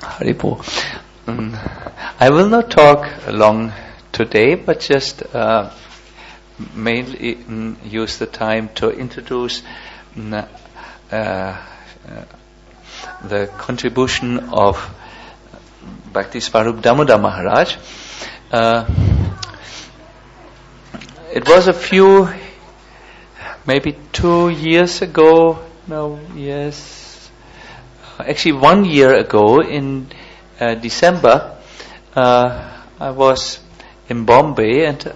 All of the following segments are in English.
Haribo. I will not talk long today, but just mainly use the time to introduce the contribution of Bhaktisvarup Damodar Maharaj. It was a few, maybe 2 years ago, actually 1 year ago in December, I was in Bombay and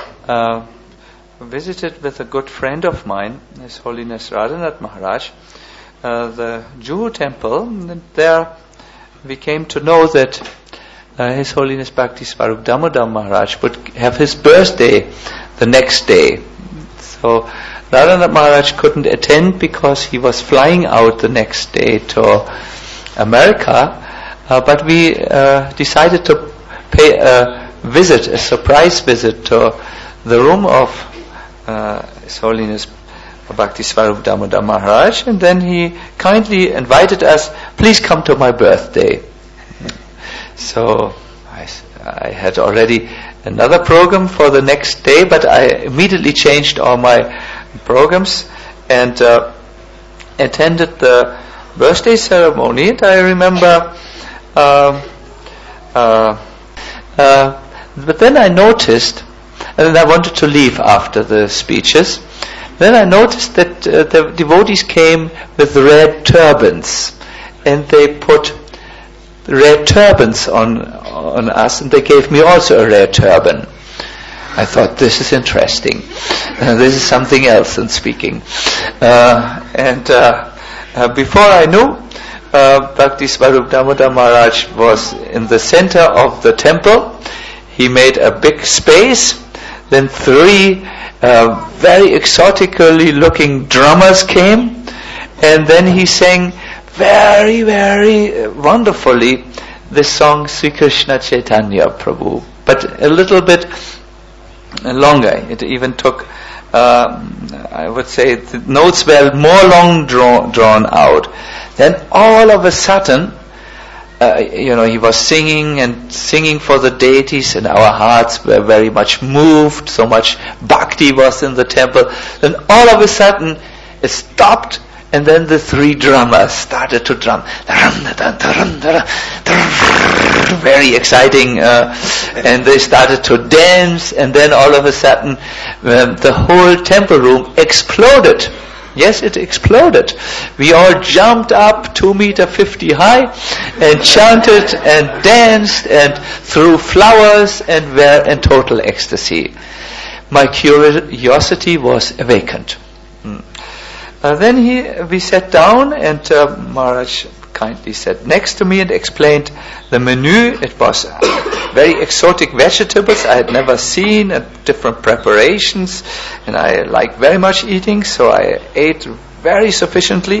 visited with a good friend of mine, His Holiness Radhanath Maharaj, the Juhu temple. And there we came to know that His Holiness Bhaktisvarup Damodar Maharaj would have his birthday the next day. So Radhanath Maharaj couldn't attend because he was flying out the next day to America, but we decided to pay a surprise visit to the room of His Holiness Bhaktisvarup Damodar Maharaj, and then he kindly invited us, please come to my birthday. So I had already another program for the next day, but I immediately changed all my programs and attended the birthday ceremony. And I remember, but then I noticed, and I wanted to leave after the speeches. Then I noticed that the devotees came with red turbans, and they put red turbans on us, and they gave me also a red turban. I thought, this is interesting. This is something else than speaking. Before I knew, Bhaktisvarup Damodar Maharaj was in the center of the temple. He made a big space. Then 3 very exotically looking drummers came, and then he sang very, very wonderfully this song Sri Krishna Chaitanya Prabhu, but a little bit longer. It even took, I would say, the notes were more long drawn out. Then all of a sudden, he was singing for the deities, and our hearts were very much moved. So much bhakti was in the temple. Then all of a sudden, it stopped, and then the 3 drummers started to drum. Very exciting, and they started to dance, and then all of a sudden, the whole temple room exploded. Yes, it exploded. We all jumped up 2.50 meters high and chanted and danced and threw flowers and were in total ecstasy. My curiosity was awakened. Then we sat down, and Maharaj kindly sat next to me and explained the menu. It was very exotic vegetables I had never seen, and different preparations, and I like very much eating, so I ate very sufficiently.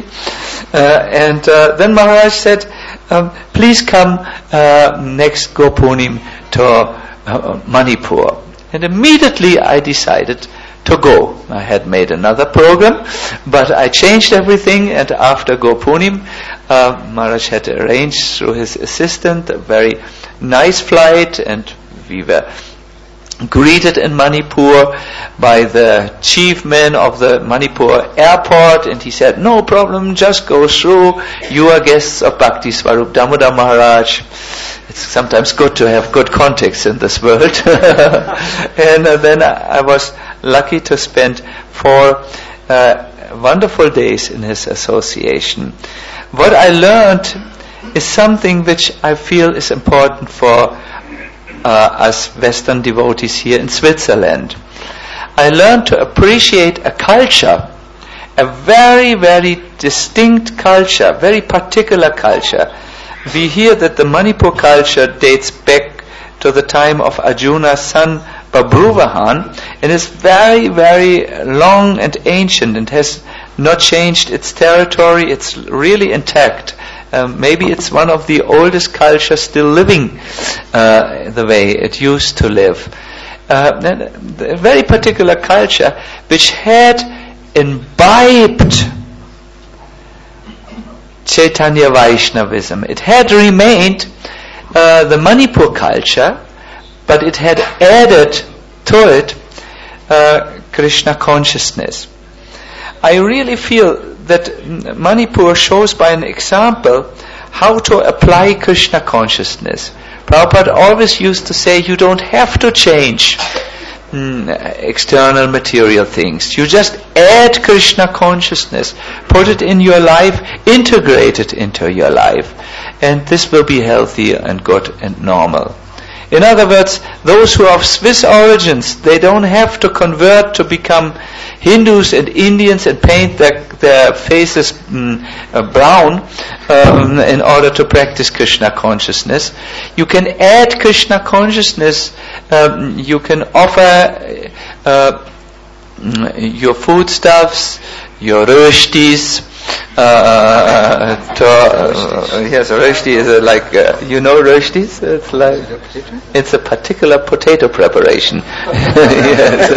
Then Maharaj said, please come next Gopunim to Manipur. And immediately I decided to go. I had made another program, but I changed everything, and after Gopunim, Maharaj had arranged through his assistant a very nice flight, and we were greeted in Manipur by the chief man of the Manipur airport, and he said, no problem, just go through. You are guests of Bhaktisvarup Damodar Maharaj. It's sometimes good to have good contacts in this world. And then I was lucky to spend 4 wonderful days in his association. What I learned is something which I feel is important for us Western devotees here in Switzerland. I learned to appreciate a culture, a very, very distinct culture, very particular culture. We hear that the Manipur culture dates back to the time of Arjuna's son Babruvahan, and is very, very long and ancient and has not changed its territory. It's really intact. Maybe it's one of the oldest cultures still living the way it used to live. A very particular culture which had imbibed Chaitanya Vaishnavism. It had remained the Manipur culture, but it had added to it Krishna consciousness. I really feel that Manipur shows by an example how to apply Krishna consciousness. Prabhupada always used to say, you don't have to change external material things. You just add Krishna consciousness, put it in your life, integrate it into your life, and this will be healthy and good and normal. In other words, those who are of Swiss origins, they don't have to convert to become Hindus and Indians and paint their faces brown in order to practice Krishna consciousness. You can add Krishna consciousness. You can offer your foodstuffs, your roshtis. Yes, roshti is like you know roshtis. It's like it's a particular potato preparation. Yes,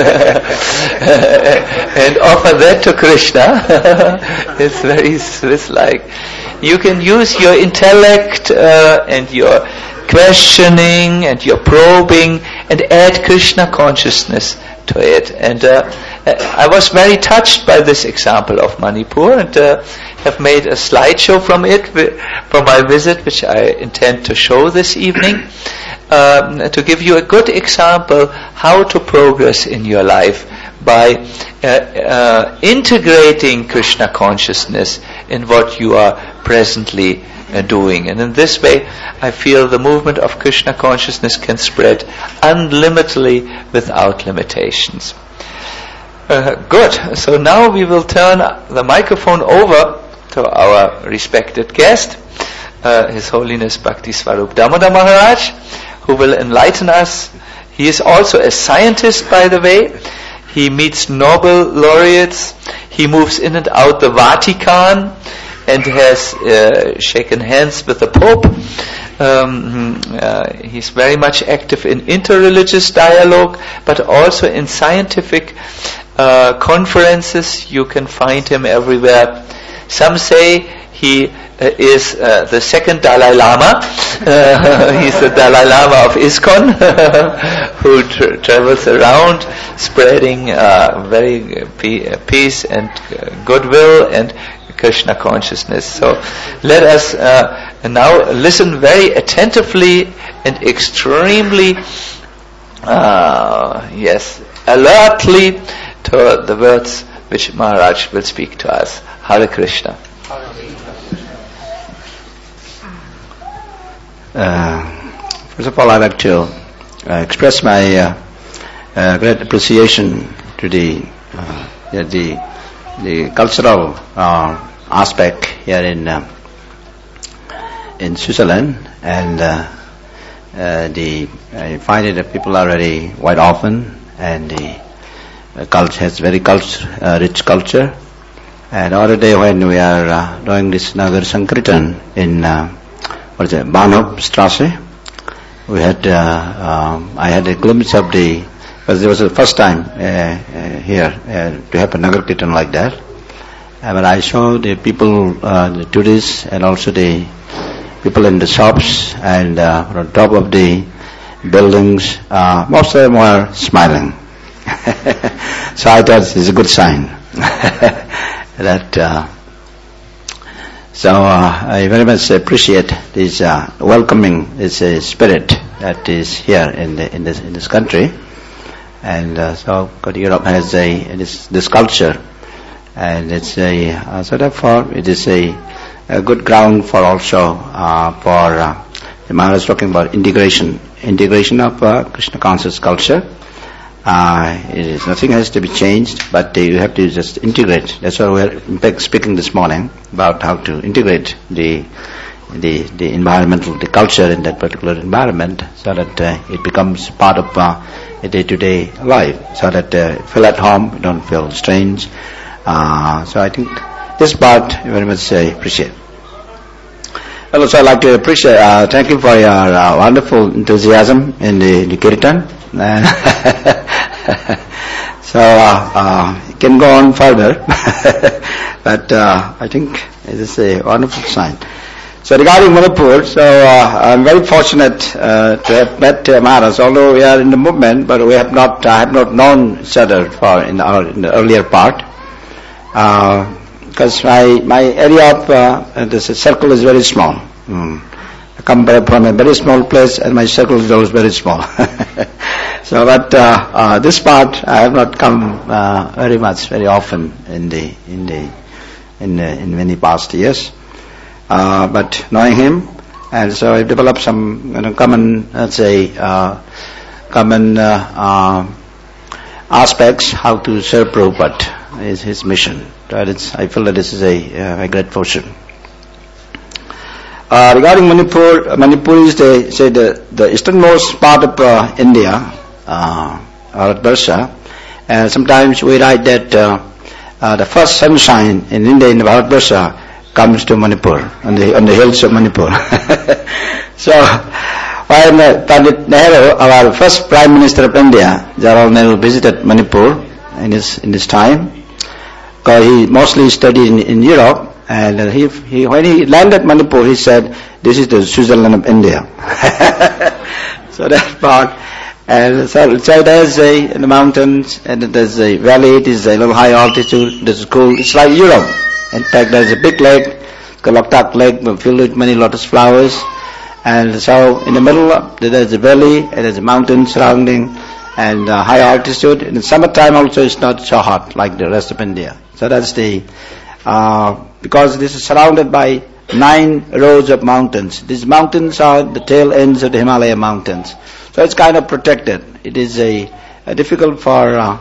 and offer that to Krishna. It's very Swiss-like. You can use your intellect and your questioning and your probing and add Krishna consciousness to it. And I was very touched by this example of Manipur and have made a slideshow from it, from my visit, which I intend to show this evening, to give you a good example how to progress in your life by integrating Krishna consciousness in what you are presently doing. And in this way, I feel the movement of Krishna consciousness can spread unlimitedly without limitations. Good. So now we will turn the microphone over to our respected guest, His Holiness Bhakti Swarup Damodar Maharaj, who will enlighten us. He is also a scientist, by the way. He meets Nobel laureates. He moves in and out the Vatican and has shaken hands with the Pope. He's very much active in interreligious dialogue, but also in scientific conferences. You can find him everywhere. Some say he is the second Dalai Lama. He's the Dalai Lama of ISKCON, who travels around spreading very peace and goodwill and Krishna consciousness. So let us now listen very attentively and extremely alertly to the words which Maharaj will speak to us. Hare Krishna. First of all, I'd like to express my great appreciation to the cultural aspect here in Switzerland, and I find it that people are very wide open, and the culture has very rich culture. And the other day when we are doing this Nagar Sankirtan in Bahnhofstrasse, we had I had a glimpse of because it was the first time here to have a Nagar Kirtan like that. But I saw the people, the tourists, and also the people in the shops and on top of the buildings. Most of them were smiling. So I thought it's a good sign. So I very much appreciate this welcoming, this spirit that is here in this country, and so Europe has this culture, and it's so therefore it is a good ground for also for the Maharaj talking about integration of Krishna conscious culture. Nothing has to be changed, but you have to just integrate. That's why we're in fact speaking this morning about how to integrate the environmental, the culture in that particular environment, so that it becomes part of a day-to-day life, so that feel at home, you don't feel strange. So I think this part I very much appreciate. Also, I'd like to appreciate, thank you for your wonderful enthusiasm in the Kirtan. So can go on further, but I think it is a wonderful sign. So regarding Manipur, I'm very fortunate to have met Maharaj, although we are in the movement, but we have not known each other in the earlier part. Because my area of this circle is very small. I come from a very small place, and my circle is always very small. So, but this part I have not come very often in many past years. But knowing him, and so I developed some common, aspects how to serve Prabhupada is his mission. I feel that this is a great fortune. Regarding Manipur is the easternmost part of India, Bharatvarsha, and sometimes we write that the first sunshine in India, in Bharatvarsha, comes to Manipur, on the hills of Manipur. So, when Pandit Nehru, our first Prime Minister of India, Jawaharlal Nehru, visited Manipur in his time, because he mostly studied in Europe, and when he landed Manipur, he said, "This is the Switzerland of India." So that part, and so there's in the mountains, and there's a valley. It is a little high altitude. This is cool. It's like Europe. In fact, there's a big lake, Loktak Lake, filled with many lotus flowers. And so in the middle, there's a valley, and there's a mountain surrounding, and high altitude. In the summertime also, it's not so hot like the rest of India. So that's because this is surrounded by 9 rows of mountains. These mountains are the tail ends of the Himalaya mountains. So it's kind of protected. It is difficult for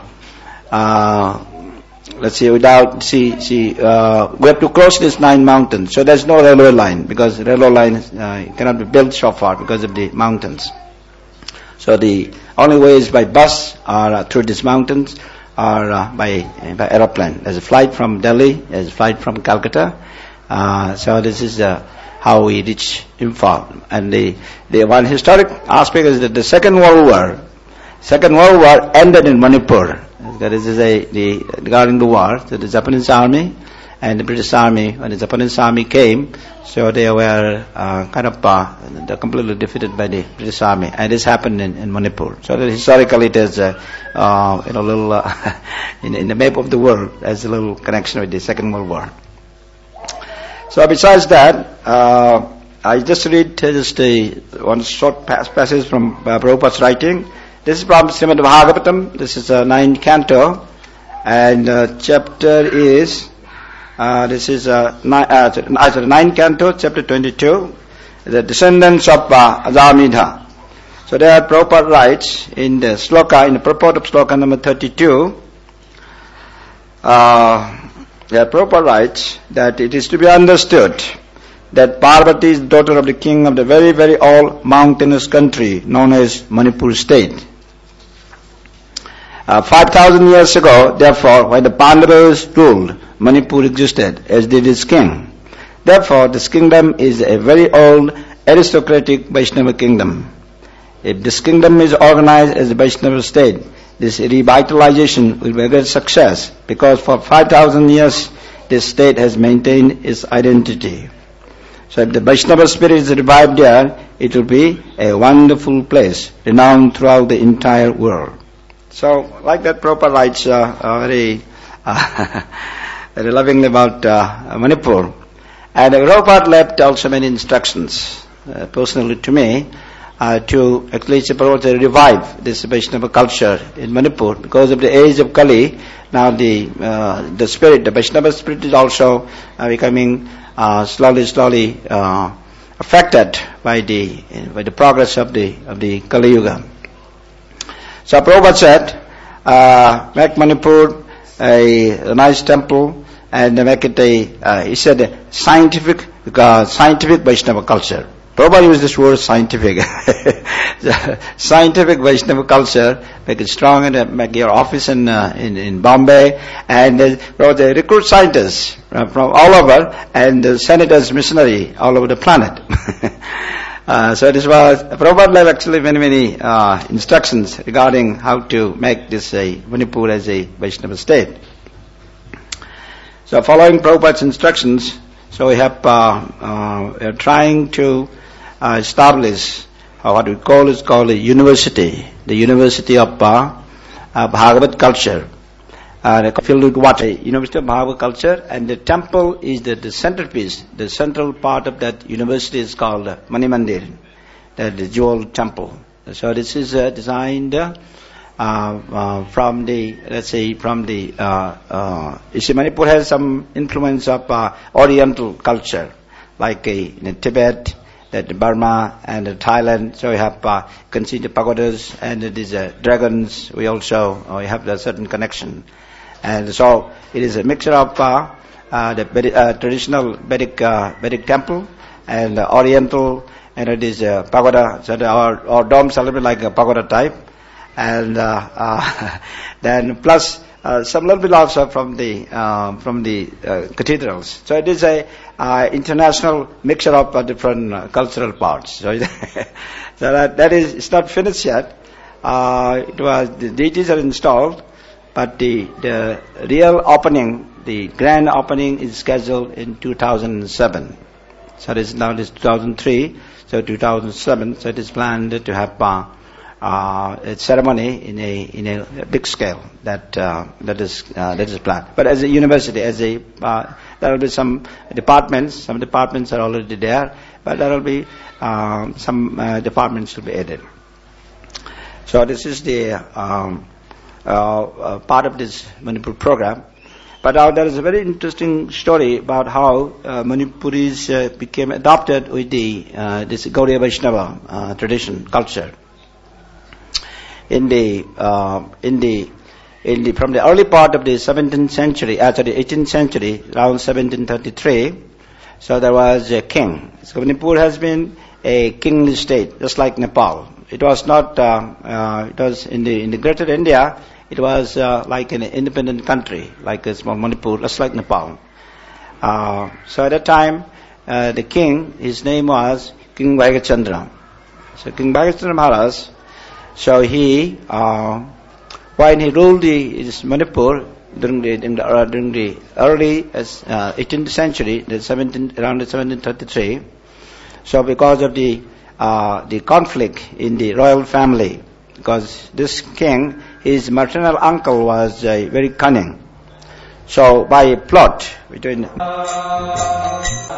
let's see, we have to cross these 9 mountains. So there's no railway line, because the railway line cannot be built so far because of the mountains. So the only way is by bus or through these mountains, or by aeroplane. There's a flight from Delhi, there's a flight from Calcutta. So this is how we reach Imphal. And the one historic aspect is that the Second World War ended in Manipur. This is regarding the war. So the Japanese army and the British army, when the Japanese army came, so they were they're completely defeated by the British army, and this happened in Manipur. So that historically, it is little in the map of the world, there's a little connection with the Second World War. So besides that, I just read one short passage from Prabhupada's writing. This is from Srimad Bhagavatam. This is a 9th canto, and chapter is this is 9th canto, chapter 22, the descendants of Ajamidha. So there Prabhupada writes in the sloka, in the purport of sloka number 32. Prabhupada writes that it is to be understood that Parvati is the daughter of the king of the very, very old mountainous country known as Manipur state. 5,000 years ago, therefore, when the Pandavas ruled, Manipur existed, as did its king. Therefore, this kingdom is a very old aristocratic Vaishnava kingdom. If this kingdom is organized as a Vaishnava state, this revitalization will be a great success, because for 5,000 years this state has maintained its identity. So if the Vaishnava spirit is revived there, it will be a wonderful place, renowned throughout the entire world. So, like that, Prabhupada writes very lovingly about Manipur. And Prabhupada left also many instructions, personally to me, to at least revive this Vaishnava culture in Manipur. Because of the age of Kali, now the spirit, the Vaishnava spirit is also becoming slowly affected by the progress of the Kali Yuga. So Prabhupada said, make Manipur a nice temple, and make it he said a scientific Vaishnava culture. Prabhupada used this word scientific. Scientific Vaishnava culture, make it strong, and make your office in Bombay, and they recruit scientists from all over, and send it as missionary all over the planet. So this was, Prabhupada left actually many instructions regarding how to make this Manipur as a Vaishnava state. So following Prabhupada's instructions, so we are trying to establish what we call is called a university, the University of Bhagavad culture, filled with water, University of Bhagavad culture, and the temple is the centerpiece. The central part of that university is called Mani Mandir, the jewel temple. So this is designed from the, let's say, you see, Manipur has some influence of Oriental culture, like in Tibet, Burma, and Thailand. So we have, you can see the pagodas and these dragons. We also we have a certain connection, and so it is a mixture of the traditional Vedic temple and Oriental, and it is pagoda. So our domes are a little bit like a pagoda type. And then plus some little bit also from the cathedrals. So it is a international mixture of different cultural parts. So, that is, it's not finished yet. The deities are installed, but the real opening, the grand opening, is scheduled in 2007. So it is now 2003, so 2007. So it is planned to have a ceremony in a big scale that is planned. But as a university, there will be some departments. Some departments are already there, but there will be some departments to be added. So this is the part of this Manipur program. But now there is a very interesting story about how Manipuris became adopted with this Gaudiya Vaishnava tradition culture. From the early part of the 17th century, 18th century, around 1733, so there was a king. So Manipur has been a kingly state, just like Nepal. It was not. It was in the Greater India. It was like an independent country, like a small Manipur, just like Nepal. So at that time, the king, his name was King Bhagyachandra. So King Bhagyachandra Maharaj. So he, when he ruled Manipur during the early 18th century, around 1733. So because of the conflict in the royal family, because this king, his maternal uncle was very cunning. So by a plot between